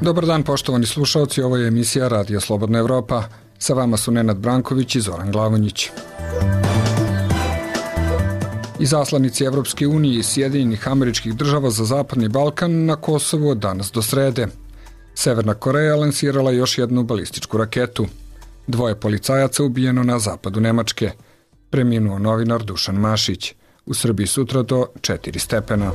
Dobar dan, poštovani slušalci, ovo je emisija Radio Slobodna Evropa. Sa vama su Nenad Branković i Zoran Glavonjić. Izaslanici Evropske unije i Sjedinjenih Američkih Država za Zapadni Balkan na Kosovu od danas do srede. Severna Koreja lansirala još jednu balističku raketu. 2 policajaca ubijeno na zapadu Nemačke. Preminuo novinar Dušan Mašić. U Srbiji sutra do 4 stepena.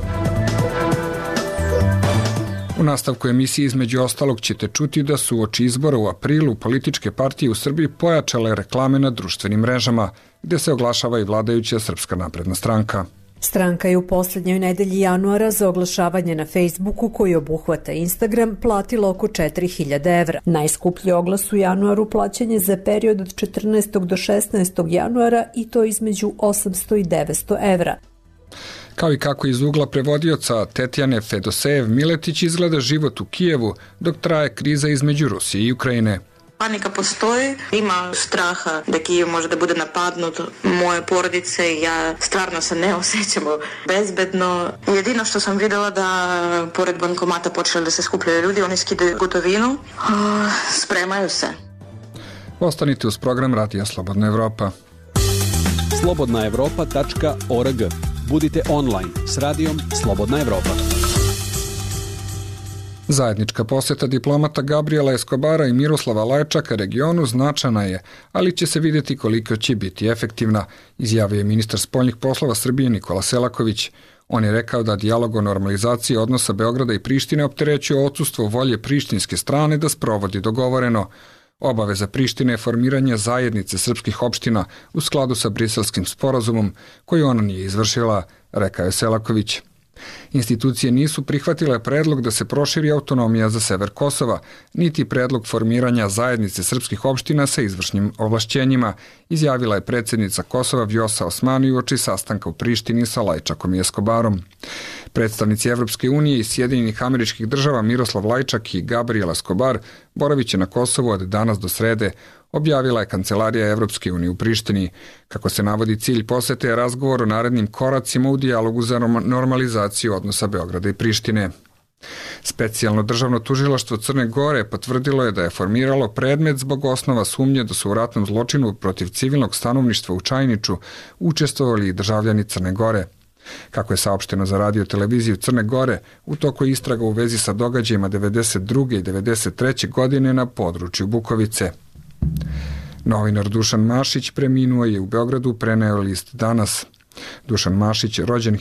U nastavku emisije između ostalog ćete čuti da su uoči izbora u aprilu političke partije u Srbiji pojačale reklame na društvenim mrežama, gde se oglašava i vladajuća Srpska napredna stranka. Stranka je u posljednjoj nedelji januara za oglašavanje na Facebooku, koji obuhvata Instagram, platila oko 4.000 evra. Najskuplji oglas u januaru plaćen je za period od 14. do 16. januara i to između 800 i 900 evra. Kao i kako iz ugla prevodioca Tetjane Fedosejev-Miletić izgleda život u Kijevu dok traje kriza između Rusije i Ukrajine. Panika postoji, ima straha da Kijev može da bude napadnut, moje porodice i ja stvarno se ne osjećamo bezbedno. Jedino što sam vidjela da pored bankomata počeli da se skupljaju ljudi, oni skidaju gotovinu, spremaju se. Ostanite uz program Radija Slobodna Evropa. slobodnaevropa.org. Budite online s radijom Slobodna Evropa. Zajednička posjeta diplomata Gabriela Escobara i Miroslava Lajčaka regionu značajna je, ali će se vidjeti koliko će biti efektivna, izjavio je ministar spoljnih poslova Srbije Nikola Selaković. On je rekao da dijalog o normalizaciji odnosa Beograda i Prištine opterećuje odsustvo volje prištinske strane da sprovodi dogovoreno. Obaveza Prištine je formiranje zajednice srpskih opština u skladu sa Briselskim sporazumom, koju ona nije izvršila, rekao je Selaković. Institucije nisu prihvatile predlog da se proširi autonomija za sever Kosova, niti predlog formiranja zajednice srpskih opština sa izvršnim ovlašćenjima, izjavila je predsjednica Kosova Vjosa Osmani uoči sastanka u Prištini sa Lajčakom i Escobarom. Predstavnici Evropske unije i Sjedinjenih Američkih Država Miroslav Lajčak i Gabriel Escobar boraviće na Kosovu od danas do srede, objavila je Kancelarija Evropske unije u Prištini. Kako se navodi, cilj posete je razgovor o narednim koracima u dijalogu za normalizaciju odnosa Beograda i Prištine. Specijalno državno tužilaštvo Crne Gore potvrdilo je da je formiralo predmet zbog osnova sumnje da su u ratnom zločinu protiv civilnog stanovništva u Čajniču učestvovali i državljani Crne Gore. Kako je saopšteno za radio televiziju Crne Gore, u toku je istraga u vezi sa događajima 92. i 93. godine na području Bukovice. Novinar Dušan Mašić preminuo je u Beogradu, preneo list Danas. Dušan Mašić, rođen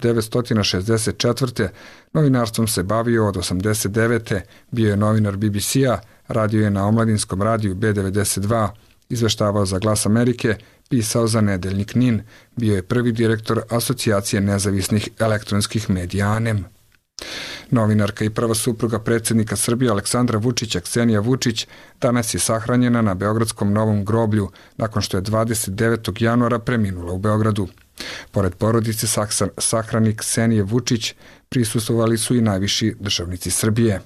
1964. Novinarstvom se bavio od 89. Bio je novinar BBC-a, radio je na omladinskom radiju B92, izveštavao za Glas Amerike, pisao za nedeljnik NIN, bio je prvi direktor Asocijacije nezavisnih elektronskih medija ANEM. Novinarka i prva supruga predsjednika Srbije Aleksandra Vučića, Ksenija Vučić, danas je sahranjena na Beogradskom Novom groblju, nakon što je 29. januara preminula u Beogradu. Pored porodice sahrani Ksenije Vučić, prisustvovali su i najviši državnici Srbije.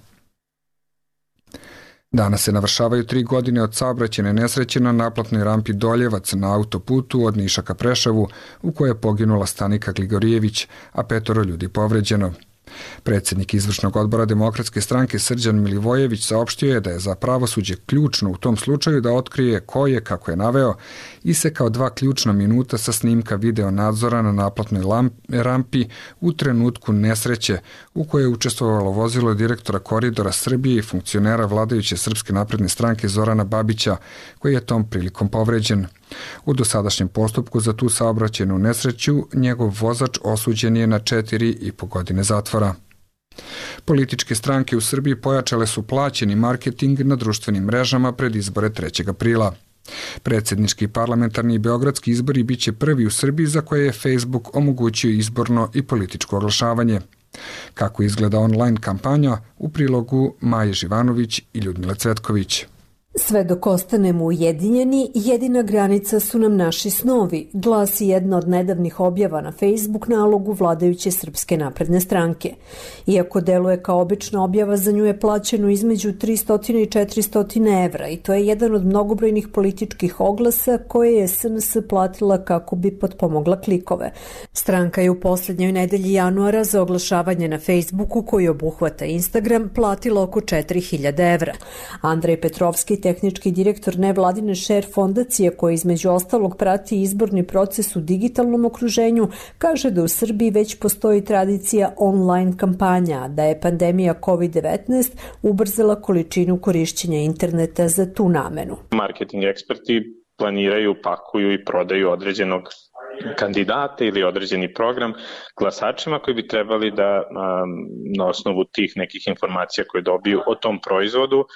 Danas se navršavaju 3 godine od saobraćajne nesreće na naplatnoj rampi Doljevac na autoputu od Niša ka Preševu, u kojoj je poginula Stanika Gligorijević, a 5 ljudi povređeno. Predsjednik izvršnog odbora Demokratske stranke Srđan Milivojević saopštio je da je za pravosuđe ključno u tom slučaju da otkrije ko je, kako je naveo, isekao 2 ključna minuta sa snimka video nadzora na naplatnoj rampi u trenutku nesreće u kojoj je učestvovalo vozilo direktora Koridora Srbije i funkcionera vladajuće Srpske napredne stranke Zorana Babića, koji je tom prilikom povređen. U dosadašnjem postupku za tu saobraćajnu nesreću njegov vozač osuđen je na 4,5 godine zatvora. Političke stranke u Srbiji pojačale su plaćeni marketing na društvenim mrežama pred izbore 3. aprila. Predsjednički, parlamentarni i beogradski izbori biće prvi u Srbiji za koje je Facebook omogućio izborno i političko oglašavanje. Kako izgleda online kampanja, u prilogu Maje Živanović i Ljudmile Cvetković. Sve dok ostanemo ujedinjeni, jedina granica su nam naši snovi, glasi jedna od nedavnih objava na Facebook nalogu vladajuće Srpske napredne stranke. Iako deluje kao obična objava, za nju je plaćeno između 300 i 400 evra i to je jedan od mnogobrojnih političkih oglasa koje je SNS platila kako bi potpomogla klikove. Stranka je u poslednjoj nedelji januara za oglašavanje na Facebooku koji obuhvata Instagram platila oko 4.000 evra. Andrej Petrovski, tehnički direktor nevladine Share fondacije koja između ostalog prati izborni proces u digitalnom okruženju, kaže da u Srbiji već postoji tradicija online kampanja, da je pandemija COVID-19 ubrzala količinu korišćenja interneta za tu namenu. Marketing eksperti planiraju, pakuju i prodaju određenog kandidata ili određeni program glasačima koji bi trebali da na osnovu tih nekih informacija koje dobiju o tom proizvodu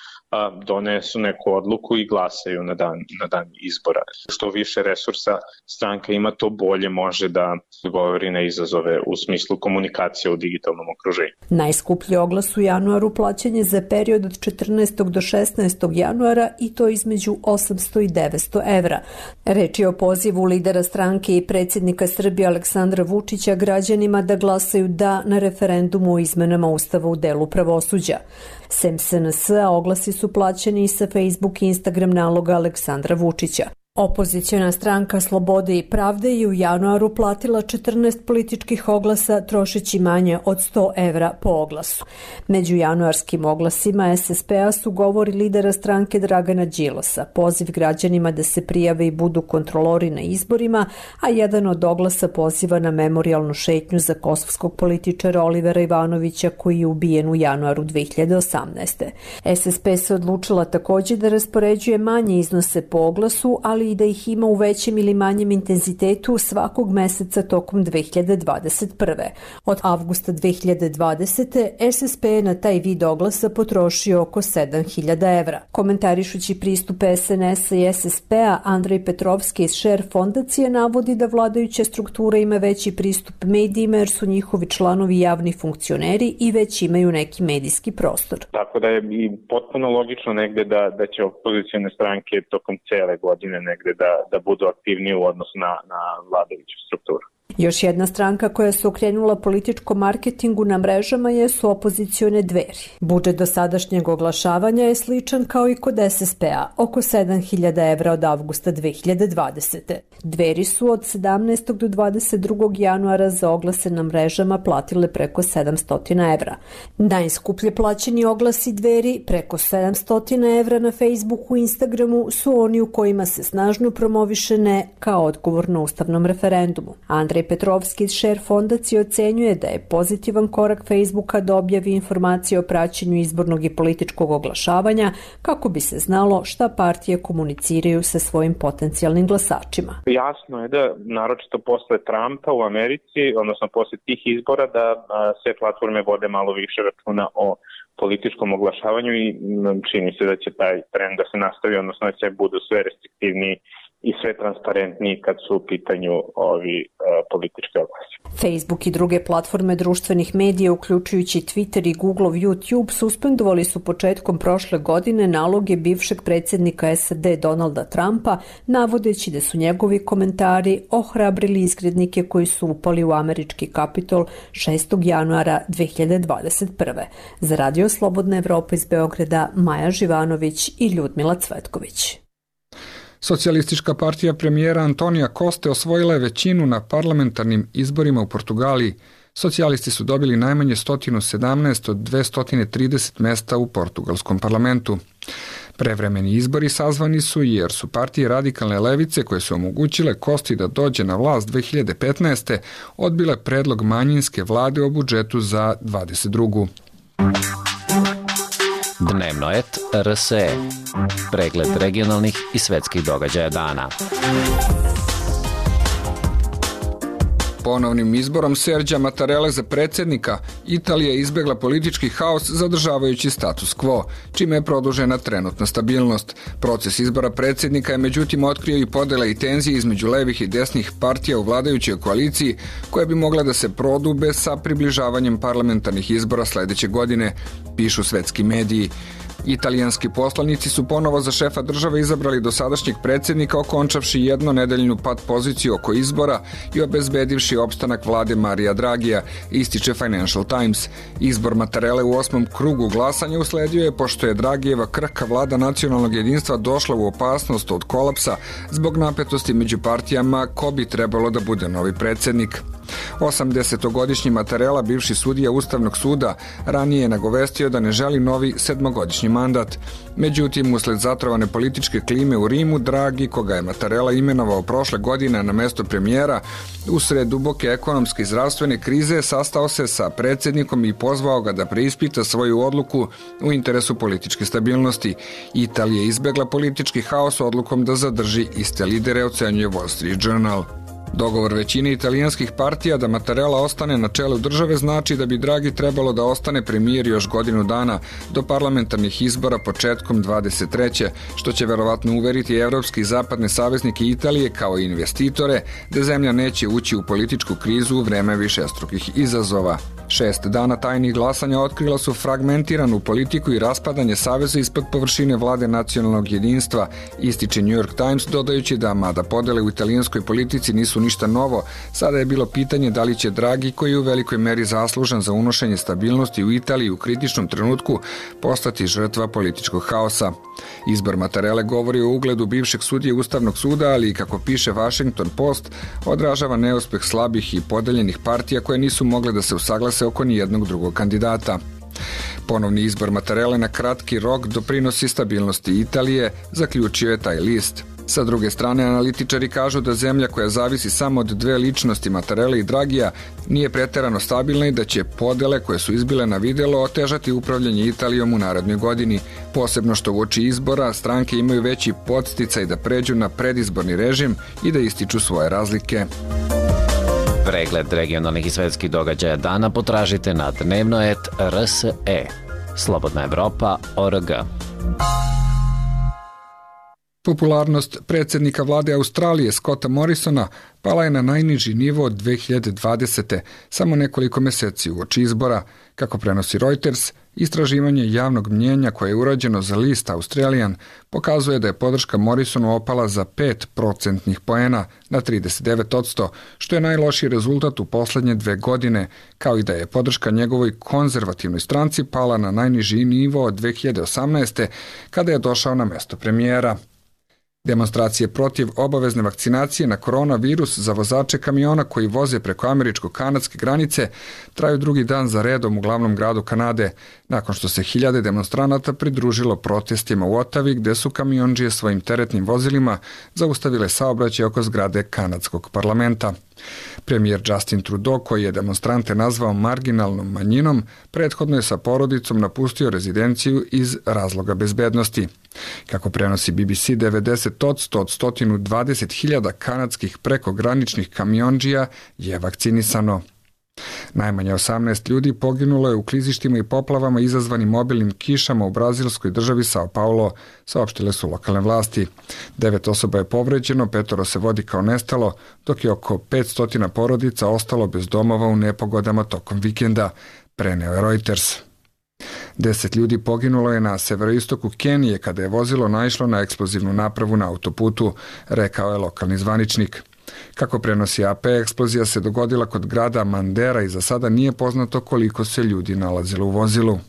donesu neku odluku i glasaju na dan izbora. Što više resursa stranka ima, to bolje može da govori na izazove u smislu komunikacije u digitalnom okruženju. Najskuplji oglas u januaru plaćen je za period od 14. do 16. januara i to između 800 i 900 evra. Reč je o pozivu lidera stranke i predsjednika Srbije Aleksandra Vučića građanima da glasaju da na referendumu o izmenama Ustava u delu pravosuđa. Sem SNS-a oglasi su plaćeni i sa Facebook i Instagram naloga Aleksandra Vučića. Opoziciona stranka Slobode i pravde je u januaru platila 14 političkih oglasa trošeći manje od 100 evra po oglasu. Među januarskim oglasima SSP-a su govori lidera stranke Dragana Đilasa, poziv građanima da se prijave i budu kontrolori na izborima, a jedan od oglasa poziva na memorijalnu šetnju za kosovskog političara Olivera Ivanovića koji je ubijen u januaru 2018. SSP se odlučila takođe da raspoređuje manje iznose po oglasu, ali i da ih ima u većem ili manjem intenzitetu svakog meseca tokom 2021. Od avgusta 2020. SSP je na taj vid oglasa potrošio oko 7.000 evra. Komentarišući pristup SNS-a i SSP-a, Andrej Petrovski iz Share fondacije navodi da vladajuća struktura ima veći pristup medijima jer su njihovi članovi javni funkcioneri i već imaju neki medijski prostor. Tako da je i potpuno logično negde da će opozicione stranke tokom cele godine negde da budu aktivniji u odnosu na vladajuću strukturu. Još jedna stranka koja se okrenula političkom marketingu na mrežama jesu opozicione Dveri. Budžet dosadašnjeg oglašavanja je sličan kao i kod SSP-a, oko 7.000 evra od avgusta 2020. Dveri su od 17. do 22. januara za oglase na mrežama platile preko 700 evra. Najskuplje plaćeni oglasi Dveri, preko 700 evra na Facebooku i Instagramu, su oni u kojima se snažno promoviše ne kao odgovor na ustavnom referendumu. Andrej Petrovski iz Share fondacije ocenjuje da je pozitivan korak Facebooka da objavi informacije o praćenju izbornog i političkog oglašavanja kako bi se znalo šta partije komuniciraju sa svojim potencijalnim glasačima. Jasno je da, naročito posle Trumpa u Americi, odnosno posle tih izbora, da sve platforme vode malo više računa o političkom oglašavanju i čini se da će taj trend da se nastavi, odnosno da će budu sve restriktivniji i sve transparentniji kad su u pitanju ovi politički oglasi. Facebook i druge platforme društvenih medija, uključujući Twitter i Google, YouTube, suspendovali su početkom prošle godine naloge bivšeg predsjednika SAD Donalda Trumpa, navodeći da su njegovi komentari ohrabrili izgrednike koji su upali u američki Kapitol 6. januara 2021. Za Radio Slobodna Evropa iz Beograda, Maja Živanović i Ljudmila Cvetković. Socijalistička partija premijera Antonija Koste osvojila je većinu na parlamentarnim izborima u Portugaliji. Socijalisti su dobili najmanje 117 od 230 mesta u portugalskom parlamentu. Prevremeni izbori sazvani su jer su partije radikalne levice koje su omogućile Kosti da dođe na vlast 2015. odbile predlog manjinske vlade o budžetu za 22. Dnevnoet RSE. Pregled regionalnih i svetskih događaja dana. Ponovnim izborom Serđa Mattarelle za predsjednika, Italija je izbjegla politički haos zadržavajući status quo, čime je produžena trenutna stabilnost. Proces izbora predsjednika je međutim otkrio i podele i tenzije između levih i desnih partija u vladajućoj koaliciji, koje bi mogle da se prodube sa približavanjem parlamentarnih izbora sledeće godine, pišu svetski mediji. Italijanski poslanici su ponovo za šefa države izabrali dosadašnjeg predsjednika, okončavši jednonedeljnu pat poziciju oko izbora i obezbedivši opstanak vlade Marija Dragija, ističe Financial Times. Izbor Mattarelle u 8. krugu glasanja usledio je pošto je Dragijeva krhka vlada nacionalnog jedinstva došla u opasnost od kolapsa zbog napetosti među partijama ko bi trebalo da bude novi predsjednik. 80-godišnji Mattarella, bivši sudija Ustavnog suda, ranije je nagovestio da ne želi novi 7-godišnji mandat. Međutim, usled zatrovane političke klime u Rimu, Draghi, koga je Mattarella imenovao prošle godine na mesto premijera, usred duboke ekonomske i zdravstvene krize, sastao se sa predsjednikom i pozvao ga da preispita svoju odluku u interesu političke stabilnosti. Italija je izbegla politički haos odlukom da zadrži iste lidere, ocenjuje Wall Street Journal. Dogovor većine italijanskih partija da Mattarella ostane na čelu države znači da bi Draghi trebalo da ostane premijer još godinu dana do parlamentarnih izbora početkom 23. što će verovatno uveriti evropske i zapadne saveznike Italije kao i investitore da zemlja neće ući u političku krizu u vreme višestrukih izazova. 6 dana tajnih glasanja otkrila su fragmentiranu politiku i raspadanje saveza ispod površine vlade nacionalnog jedinstva, ističe New York Times, dodajući da, mada podele u italijanskoj politici nisu ništa novo, sada je bilo pitanje da li će Draghi, koji je u velikoj meri zaslužan za unošenje stabilnosti u Italiji u kritičnom trenutku, postati žrtva političkog haosa. Izbor Mattarelle govori o ugledu bivšeg sudije Ustavnog suda, ali i, kako piše Washington Post, odražava neuspeh slabih i podeljenih partija koje nisu mogle da se usaglase oko nijednog drugog kandidata. Ponovni izbor Mattarelle na kratki rok doprinosi stabilnosti Italije, zaključio je taj list. Sa druge strane, analitičari kažu da zemlja koja zavisi samo od dve ličnosti, Mattarelle i Dragija, nije preterano stabilna i da će podele koje su izbile na videlo otežati upravljanje Italijom u narednoj godini, posebno što uoči izbora stranke imaju veći podsticaj da pređu na predizborni režim i da ističu svoje razlike. Pregled regionalnih i svetskih događaja dana potražite na dnevno.rs.e. Slobodna Evropa.org. Popularnost predsjednika vlade Australije Scotta Morrisona pala je na najniži nivo od 2020. samo nekoliko meseci uoči izbora. Kako prenosi Reuters, istraživanje javnog mnjenja koje je urađeno za list Australian pokazuje da je podrška Morrisonu opala za 5 procentnih poena na 39%, što je najlošiji rezultat u poslednje 2 godine, kao i da je podrška njegovoj konzervativnoj stranci pala na najniži nivo od 2018. kada je došao na mesto premijera. Demonstracije protiv obavezne vakcinacije na koronavirus za vozače kamiona koji voze preko američko-kanadske granice traju drugi dan za redom u glavnom gradu Kanade, nakon što se hiljade demonstranata pridružilo protestima u Ottavi, gde su kamiondžije svojim teretnim vozilima zaustavile saobraćaj oko zgrade kanadskog parlamenta. Premijer Justin Trudeau, koji je demonstrante nazvao marginalnom manjinom, prethodno je sa porodicom napustio rezidenciju iz razloga bezbednosti. Kako prenosi BBC, 90% od 120.000 kanadskih prekograničnih kamiondžija je vakcinisano. Najmanje 18 ljudi poginulo je u klizištima i poplavama izazvanim obilnim kišama u brazilskoj državi Sao Paulo, saopštile su lokalne vlasti. 9 osoba je povređeno, 5 se vodi kao nestalo, dok je oko 500 porodica ostalo bez domova u nepogodama tokom vikenda, preneo je Reuters. 10 ljudi poginulo je na severoistoku Kenije kada je vozilo naišlo na eksplozivnu napravu na autoputu, rekao je lokalni zvaničnik. Kako prenosi AP, eksplozija se dogodila kod grada Mandera i za sada nije poznato koliko se ljudi nalazilo u vozilu.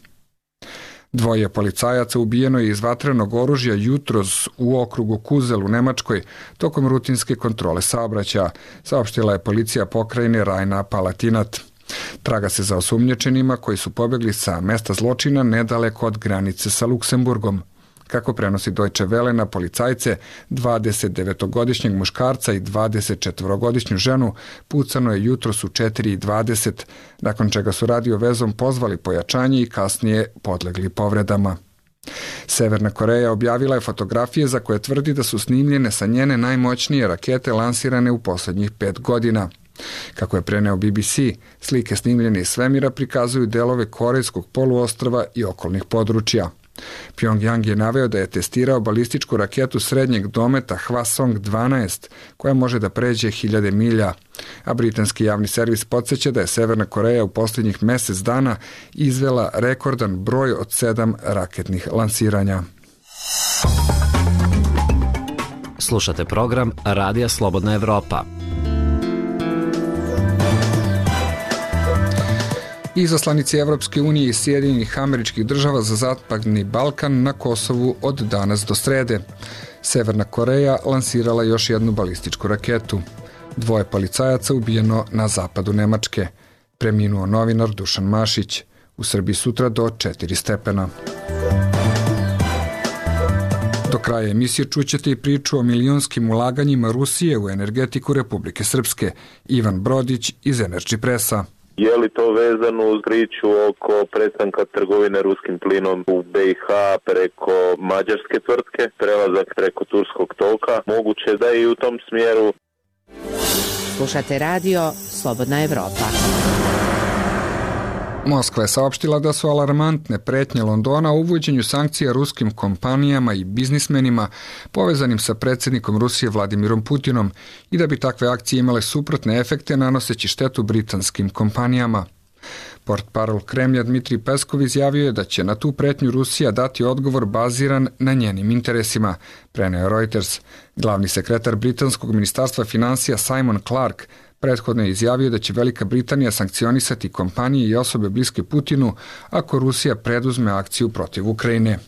2 policajaca ubijeno je iz vatrenog oružja jutros u okrugu Kuzel u Nemačkoj tokom rutinske kontrole saobraćaja, saopštila je policija pokrajine Rajna-Palatinat. Traga se za osumnjičenima koji su pobegli sa mesta zločina nedaleko od granice sa Luksemburgom. Kako prenosi Deutsche Welle, na policajce, 29-godišnjeg muškarca i 24-godišnju ženu pucano je jutros u 4:20, nakon čega su radio vezom pozvali pojačanje i kasnije podlegli povredama. Severna Koreja objavila je fotografije za koje tvrdi da su snimljene sa njene najmoćnije rakete lansirane u poslednjih 5 godina. Kako je preneo BBC, slike snimljene iz svemira prikazuju delove korejskog poluostrva i okolnih područja. Pyongyang je naveo da je testirao balističku raketu srednjeg dometa Hwasong-12, koja može da pređe 1000 milja, a britanski javni servis podsjeća da je Severna Koreja u posljednjih mesec dana izvela rekordan broj od 7 raketnih lansiranja. Slušate program Radija Slobodna Evropa. Izaslanici Evropske unije i Sjedinjenih Američkih Država za Zapadni Balkan na Kosovu od danas do srede. Severna Koreja lansirala još jednu balističku raketu. 2 policajaca ubijeno na zapadu Nemačke. Preminuo novinar Dušan Mašić. U Srbiji sutra do 4 stepena. Do kraja emisije čućete i priču o milionskim ulaganjima Rusije u energetiku Republike Srpske. Ivan Brodić iz Energy Pressa. Je li to vezano uz priču oko prestanka trgovine ruskim plinom u BiH preko mađarske tvrtke, prelazak preko turskog toka? Moguće da je i u tom smjeru. Slušate radio Slobodna Evropa. Moskva je saopštila da su alarmantne pretnje Londona o uvođenju sankcija ruskim kompanijama i biznismenima povezanim sa predsjednikom Rusije Vladimirom Putinom i da bi takve akcije imale suprotne efekte nanoseći štetu britanskim kompanijama. Portparol Kremlja Dmitrij Peskov izjavio je da će na tu pretnju Rusija dati odgovor baziran na njenim interesima, preneo Reuters. Glavni sekretar britanskog ministarstva financija Simon Clark prethodno je izjavio da će Velika Britanija sankcionisati kompanije i osobe bliske Putinu ako Rusija preduzme akciju protiv Ukrajine.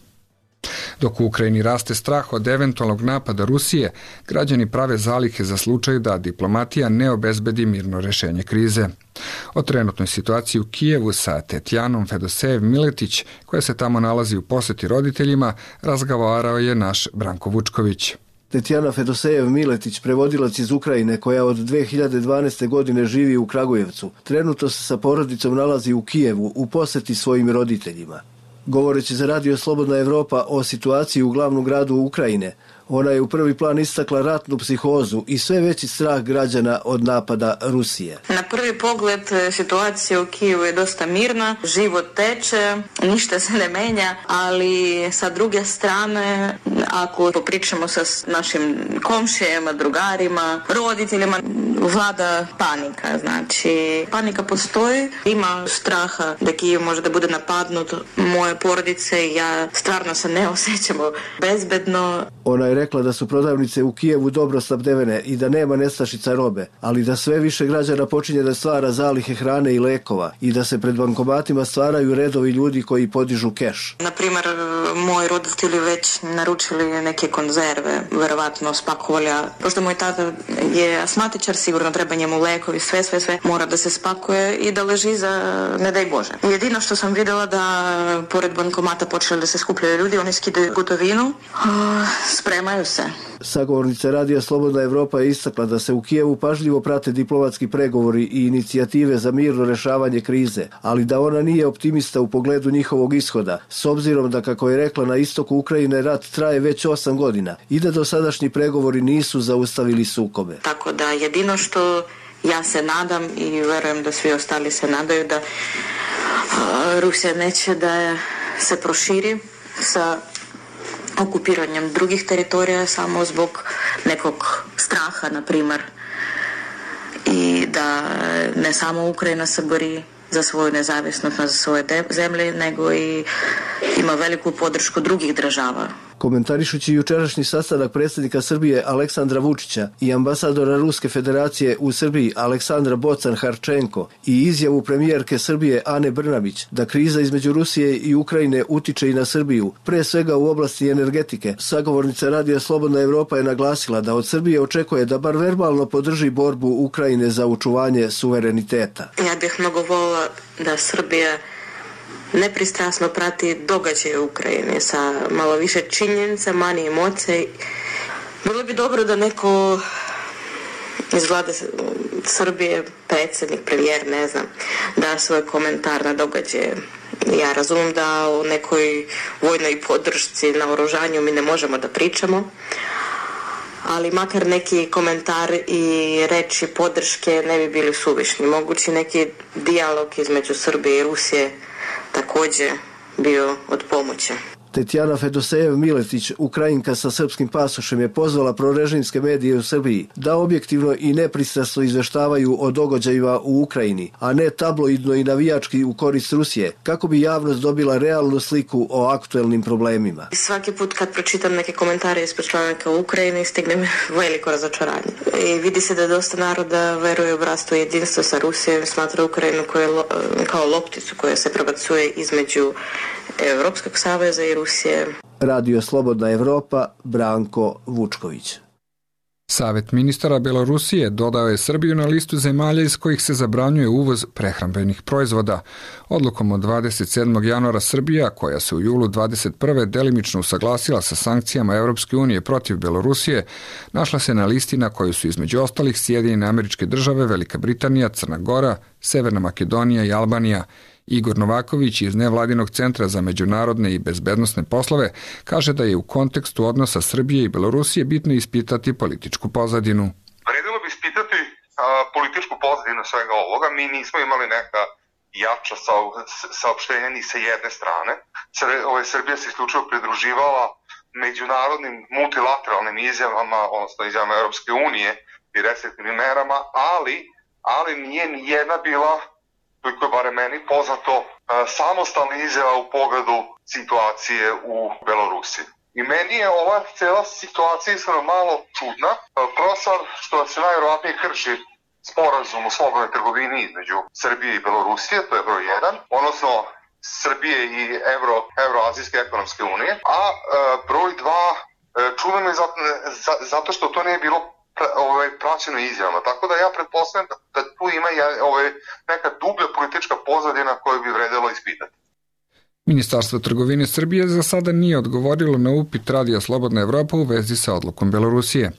Dok u Ukrajini raste strah od eventualnog napada Rusije, građani prave zalihe za slučaj da diplomatija ne obezbedi mirno rešenje krize. O trenutnoj situaciji u Kijevu sa Tetjanom Fedosejev-Miletić, koja se tamo nalazi u poseti roditeljima, razgovarao je naš Branko Vučković. Tetjana Fedosejev-Miletić, prevodilac iz Ukrajine koja od 2012. godine živi u Kragujevcu, trenutno se sa porodicom nalazi u Kijevu u poseti svojim roditeljima. Govoreći za Radio Slobodna Evropa o situaciji u glavnom gradu Ukrajine, ona je u prvi plan istakla ratnu psihozu i sve veći strah građana od napada Rusije. Na prvi pogled situacija u Kijevu je dosta mirna, život teče, ništa se ne menja, ali sa druge strane, ako popričamo sa našim komšijama, drugarima, roditeljima, vlada panika. Znači, panika postoji, ima straha da Kijev može da bude napadnut, moje porodice i ja stvarno se ne osjećamo bezbedno. Ona je rekla da su prodavnice u Kijevu dobro snabdevene i da nema nestašica robe, ali da sve više građana počinje da stvara zalihe hrane i lekova i da se pred bankomatima stvaraju redovi ljudi koji podižu keš. Naprimjer, moji roditelji već naručili neke konzerve, verovatno spakovali, pošto moj tata je asmatičar, sigurno treba njemu lekovi, sve mora da se spakuje i da leži za ne daj Bože. Jedino što sam vidjela da pored bankomata počeli da se skupljaju ljudi, oni skidaju gotovinu, spremaju se. Sagovornica Radija Slobodna Evropa je istakla da se u Kijevu pažljivo prate diplomatski pregovori i inicijative za mirno rešavanje krize, ali da ona nije optimista u pogledu njihovog ishoda, s obzirom da, kako je rekla, na istoku Ukrajine rat traje već 8 godina i da dosadašnji pregovori nisu zaustavili sukobe. Tako da jedino što ja se nadam i verujem da svi ostali se nadaju da Rusija neće da se proširi sa okupiranjem drugih teritorija samo zbog nekog straha, na primjer, i da ne samo Ukrajina se bori za svoju nezavisnost, za svoje zemlje, nego i ima veliku podršku drugih država. Komentarišući jučerašnji sastanak predsjednika Srbije Aleksandra Vučića i ambasadora Ruske federacije u Srbiji Aleksandra Bocan-Harčenko i izjavu premijerke Srbije Ane Brnabić da kriza između Rusije i Ukrajine utiče i na Srbiju, pre svega u oblasti energetike, sagovornica Radija Slobodna Evropa je naglasila da od Srbije očekuje da bar verbalno podrži borbu Ukrajine za očuvanje suvereniteta. Ja bih mnogo volila da Srbija nepristrasno prati događaje u Ukrajini sa malo više činjenica, manje emocije. Bilo bi dobro da neko iz vlade Srbije, predsjednik, premijer, ne znam, da svoj komentar na događaje. Ja razumijem da o nekoj vojnoj podršci na oružanju mi ne možemo da pričamo, ali makar neki komentar i reči podrške ne bi bili suvišni. Mogući neki dijalog između Srbije i Rusije također bio od pomoći. Tetjana Fedosejev-Miletić, Ukrajinka sa srpskim pasošem, je pozvala prorežimske medije u Srbiji da objektivno i nepristrasno izveštavaju o događajima u Ukrajini, a ne tabloidno i navijački u korist Rusije, kako bi javnost dobila realnu sliku o aktuelnim problemima. Svaki put kad pročitam neke komentare ispod članaka u Ukrajini, stigne me veliko razočaranje. I vidi se da dosta naroda veruje u bratstvo i jedinstvo sa Rusijom, smatra Ukrajinu kao lopticu koja se prebacuje između Evropskog saveza i Rusije. Radio Slobodna Evropa, Branko Vučković. Savet ministara Belorusije dodao je Srbiju na listu zemalja iz kojih se zabranjuje uvoz prehrambenih proizvoda. Odlukom od 27. januara Srbija, koja se u julu 21. delimično usaglasila sa sankcijama Evropske unije protiv Belorusije, našla se na listi na kojoj su između ostalih Sjedinjene Američke Države, Velika Britanija, Crna Gora, Severna Makedonija i Albanija. Igor Novaković iz Nevladinog centra za međunarodne i bezbednosne poslove kaže da je u kontekstu odnosa Srbije i Belorusije bitno ispitati političku pozadinu. Vredilo bi ispitati političku pozadinu svega ovoga. Mi nismo imali neka jača saopštenja ni sa jedne strane. Srbija se isključivo pridruživala međunarodnim multilateralnim izjavama, odnosno izjavama Europske unije i restriktivnim merama, ali nije ni jedna bila, koliko je bare meni poznato, samostalna izjava u pogledu situacije u Belorusiji. I meni je ova cijela situacija iskreno malo čudna, prosto što se najvjerojatnije krši sporazum o slobodnoj trgovini između Srbije i Belorusije, to je broj 1, odnosno Srbije i Evroazijske ekonomske unije, a broj 2 čudno me zato što to nije bilo praćeno izjavama. Tako da ja pretpostavljam da tu ima neka dublja politička pozadina koju bi vredelo ispitati. Ministarstvo trgovine Srbije za sada nije odgovorilo na upit Radija Slobodna Evropa u vezi sa odlukom Belorusije.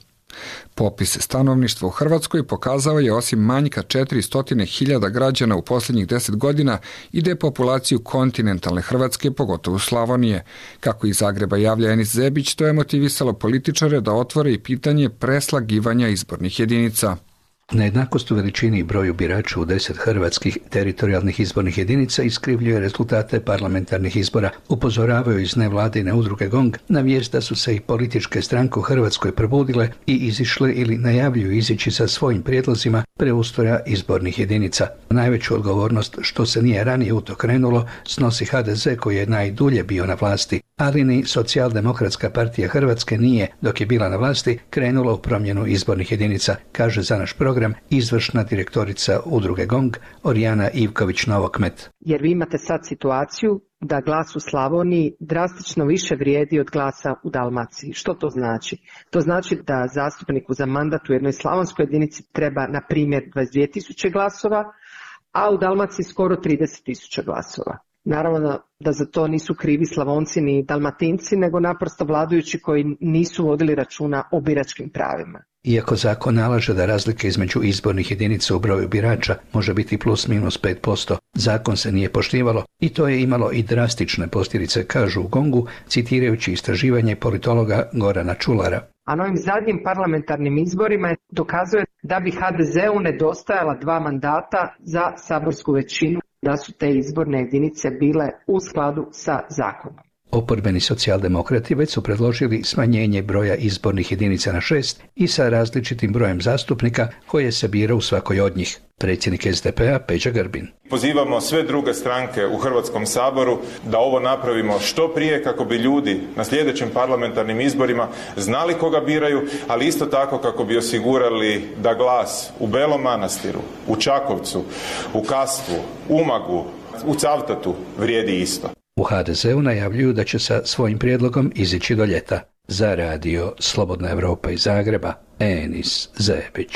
Popis stanovništva u Hrvatskoj pokazao je osim manjka 400.000 građana u posljednjih 10 godina i depopulaciju kontinentalne Hrvatske, pogotovo Slavonije. Kako iz Zagreba javlja Enis Zebić, to je motivisalo političare da otvore i pitanje preslagivanja izbornih jedinica. Nejednakost u veličini i broju birača u 10 hrvatskih teritorijalnih izbornih jedinica iskrivljuje rezultate parlamentarnih izbora, upozoravaju iz nevladine udruge GONG na vijest da su se i političke stranke u Hrvatskoj probudile i izišle ili najavljuju izići sa svojim prijedlozima preustroja izbornih jedinica. Najveću odgovornost što se nije ranije u to krenulo snosi HDZ koji je najdulje bio na vlasti, ali ni Socijaldemokratska partija Hrvatske nije, dok je bila na vlasti, krenula u promjenu izbornih jedinica, kaže za naš program izvršna direktorica udruge GONG Orijana Ivković-Novokmet. Jer vi imate sad situaciju da glas u Slavoniji drastično više vrijedi od glasa u Dalmaciji. Što to znači? To znači da zastupniku za mandat u jednoj slavonskoj jedinici treba, na primjer, 22.000 glasova, a u Dalmaciji skoro 30.000 glasova. Naravno da za to nisu krivi Slavonci ni Dalmatinci, nego naprosto vladajući koji nisu vodili računa o biračkim pravima. Iako zakon nalaže da razlike između izbornih jedinica u broju birača može biti plus minus 5%, zakon se nije poštivalo i to je imalo i drastične posljedice, kažu u GONG-u, citirajući istraživanje politologa Gorana Čulara. A na ovim zadnjim parlamentarnim izborima dokazuje da bi HDZ-u nedostajala 2 mandata za saborsku većinu, da su te izborne jedinice bile u skladu sa zakonom. Oporbeni socijaldemokrati već su predložili smanjenje broja izbornih jedinica na 6 i sa različitim brojem zastupnika koje se bira u svakoj od njih. Predsjednik SDP-a Peđa Grbin. Pozivamo sve druge stranke u Hrvatskom saboru da ovo napravimo što prije kako bi ljudi na sljedećim parlamentarnim izborima znali koga biraju, ali isto tako kako bi osigurali da glas u Belom Manastiru, u Čakovcu, u Kastvu, Umagu, u Cavtatu vrijedi isto. U HDZ-u najavljuju da će sa svojim prijedlogom izići do ljeta. Za radio Slobodna Evropa iz Zagreba, Enis Zebić.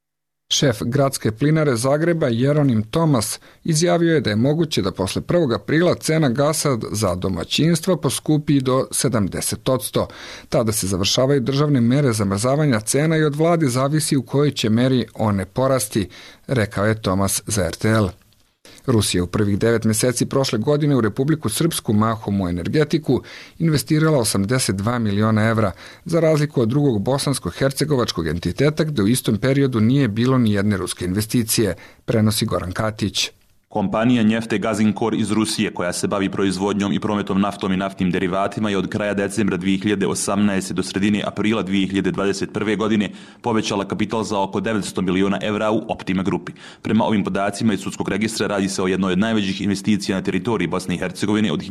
Šef gradske plinare Zagreba Jeronim Tomas izjavio je da je moguće da posle 1. aprila cena gasa za domaćinstva poskupi do 70%. Tada se završavaju državne mere zamrzavanja cena i od vlade zavisi u kojoj će meri one porasti, rekao je Tomas za RTL. Rusija u prvih 9 mjeseci prošle godine u Republiku Srpsku, mahom u energetiku, investirala 82 miliona evra, za razliku od drugog bosansko-hercegovačkog entiteta gdje u istom periodu nije bilo ni jedne ruske investicije, prenosi Goran Katić. Kompanija Njefte Gazinkor iz Rusije, koja se bavi proizvodnjom i prometom naftom i naftnim derivatima, je od kraja decembra 2018. do sredine aprila 2021. godine povećala kapital za oko 900 miliona evra u Optima grupi. Prema ovim podacima iz sudskog registra radi se o jednoj od najvećih investicija na teritoriji Bosne i Hercegovine od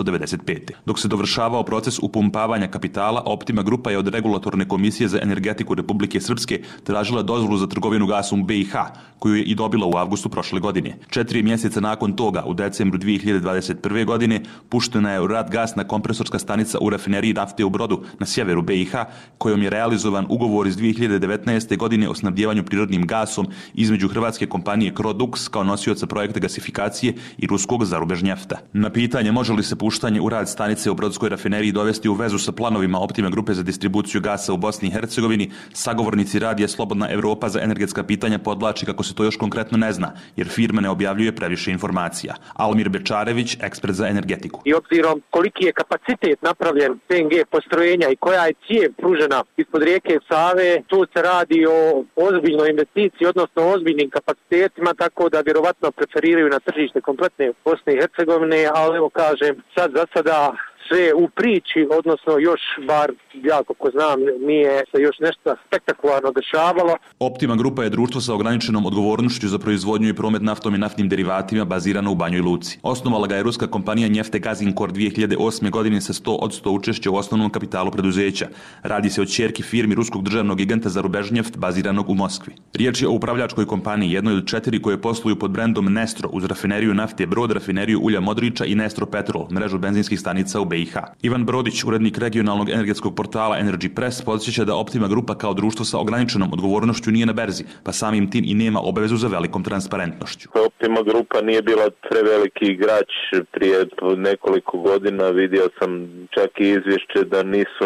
1995. Dok se dovršavao proces upumpavanja kapitala, Optima grupa je od Regulatorne komisije za energetiku Republike Srpske tražila dozvolu za trgovinu gasom u BiH, koju je i dobila u avgustu prošle godine. 4 mjeseca nakon toga, u decembru 2021. godine, puštena je u rad gasna kompresorska stanica u rafineriji nafte u Brodu na sjeveru BiH, kojom je realizovan ugovor iz 2019. godine o snabdjevanju prirodnim gasom između hrvatske kompanije Crodux kao nosioca projekta gasifikacije i ruskog Zarubežnjefta. Na pitanje može li se puštanje u rad stanice u Brodskoj rafineriji dovesti u vezu sa planovima Optima grupe za distribuciju gasa u Bosni i Hercegovini, sagovornici radija Slobodna Evropa za energetska pitanja podvlači kako se to još konkretno ne zna, jer firma ne objavljuje previše informacija. Almir Bečarević, ekspert za energetiku. I obzirom koliki je kapacitet napravljen PNG postrojenja i koja je cijev pružena ispod rijeke Save, tu se radi o ozbiljnoj investiciji, odnosno ozbiljnim kapacitetima, tako da vjerovatno preferiraju na tržište kompletne Bosne i Hercegovine, ali evo kažem, sad za sada sve u priči, odnosno još bar ja kako znam nije se još nešto spektakularno dešavalo. Optima grupa je društvo sa ograničenom odgovornošću za proizvodnju i promet naftom i naftnim derivatima bazirano u Banjoj Luci. Osnovala ga je ruska kompanija Njefte Gazinkor 2008. godine sa 100% učešća u osnovnom kapitalu preduzeća. Radi se o ćerki firmi ruskog državnog giganta Zarubežnjeft baziranog u Moskvi. Riječ je o upravljačkoj kompaniji, jednoj od 4 koje posluju pod brendom Nestro uz rafineriju nafte Brod, rafineriju ulja Modriča i Nestro Petrol, mrežu benzinskih stanica u BiH. Ivan Brodić, urednik regionalnog energetskog portala Energy Press, podsjeća da Optima grupa kao društvo sa ograničenom odgovornošću nije na berzi, pa samim tim i nema obavezu za velikom transparentnošću. Optima grupa nije bila preveliki igrač prije nekoliko godina, vidio sam čak i izvješće da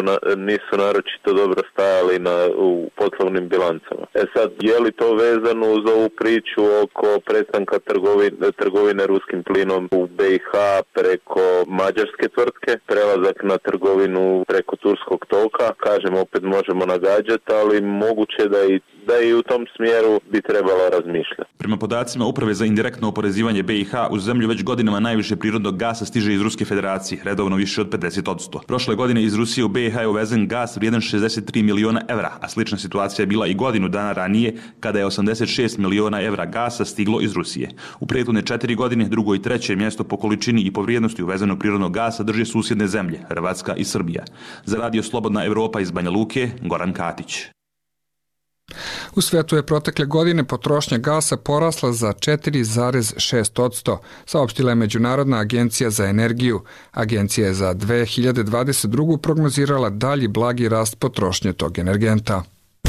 nisu naročito dobro stajali u poslovnim bilancama. Sad, je li to vezano uz ovu priču oko prestanka trgovine ruskim plinom u BiH preko mađarske tvrtke, prelazak na trgovinu preko turskog toka, kažem, opet možemo nagađati, ali moguće da i u tom smjeru bi trebalo razmišljati. Prema podacima Uprave za indirektno oporezivanje BiH, u zemlju već godinama najviše prirodnog gasa stiže iz Ruske federacije, redovno više od 50%. Prošle godine iz Rusije u BiH je uvezen gas vrijedan 63 miliona evra, a slična situacija je bila i godinu dana ranije, kada je 86 miliona evra gasa stiglo iz Rusije. U prethodne 4 godine drugo i treće mjesto po količini i po vrijednosti uvezenog prirodnog gasa drže susjedne zemlje, Hrvatska i Srbija. Za radio Slobodna Evropa iz Banja Luke, Goran Katić. U svetu je protekle godine potrošnja gasa porasla za 4,6%, saopštila je Međunarodna agencija za energiju. Agencija je za 2022. prognozirala dalji blagi rast potrošnje tog energenta.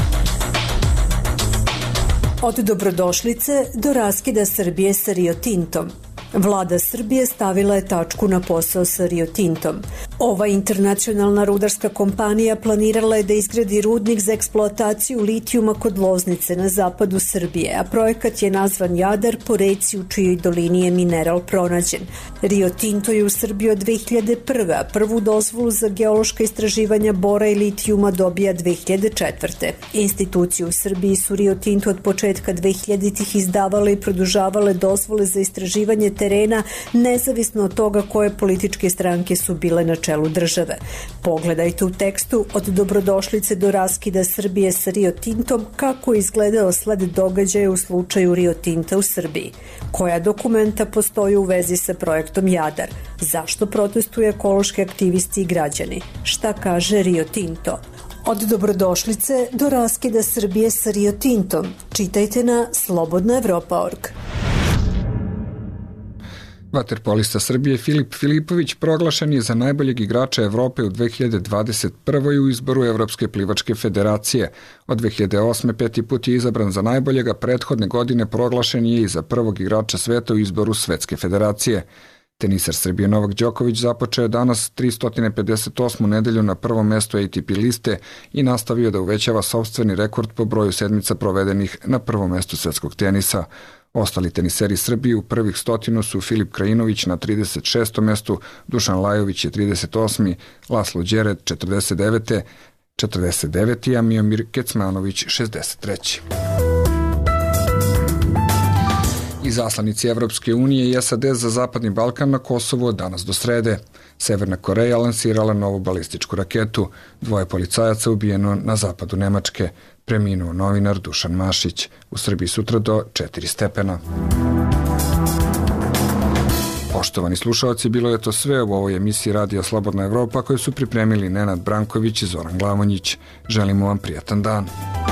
Od dobrodošlice do raskida Srbije sa Rio Tintom. Vlada Srbije stavila je tačku na posao sa Rio Tintom. Ova internacionalna rudarska kompanija planirala je da izgradi rudnik za eksploataciju litijuma kod Loznice na zapadu Srbije, a projekat je nazvan Jadar po reci u čijoj dolini je mineral pronađen. Rio Tinto je u Srbiji od 2001. a prvu dozvolu za geološka istraživanja bora i litijuma dobija 2004. Institucije u Srbiji su Rio Tinto od početka 2000-ih izdavale i produžavale dozvole za istraživanje terena, nezavisno od toga koje političke stranke su bile na čelu države. Pogledajte u tekstu Od dobrodošlice do raskida Srbije sa Rio Tintom kako je izgledao sled događaja u slučaju Rio Tinta u Srbiji. Koja dokumenta postoji u vezi sa projektom Jadar? Zašto protestuju ekološki aktivisti i građani? Šta kaže Rio Tinto? Od dobrodošlice do raskida Srbije sa Rio Tintom. Čitajte na slobodnaevropa.org. Vaterpolista Srbije Filip Filipović proglašen je za najboljeg igrača Evrope u 2021. u izboru Evropske plivačke federacije. Od 2008. 5. put je izabran za najboljega, prethodne godine proglašen je i za prvog igrača sveta u izboru Svetske federacije. Tenisar Srbije Novak Đoković započeo je danas 358. nedelju na prvom mestu ATP liste i nastavio da uvećava sopstveni rekord po broju sedmica provedenih na prvom mestu svetskog tenisa. Ostali teniseri Srbije u prvih 100 su Filip Krajinović na 36. mestu, Dušan Lajović je 38. Laslo Đered 49. a Miomir Kecmanović 63. Izaslanici Evropske unije i SAD za Zapadni Balkan na Kosovu od danas do srede. Severna Koreja lansirala novu balističku raketu. 2 policajaca ubijeno na zapadu Nemačke. Preminuo novinar Dušan Mašić. U Srbiji sutra do 4 stepena. Poštovani slušalci, bilo je to sve u ovoj emisiji Radija Slobodna Evropa koju su pripremili Nenad Branković i Zoran Glavonjić. Želimo vam prijatan dan.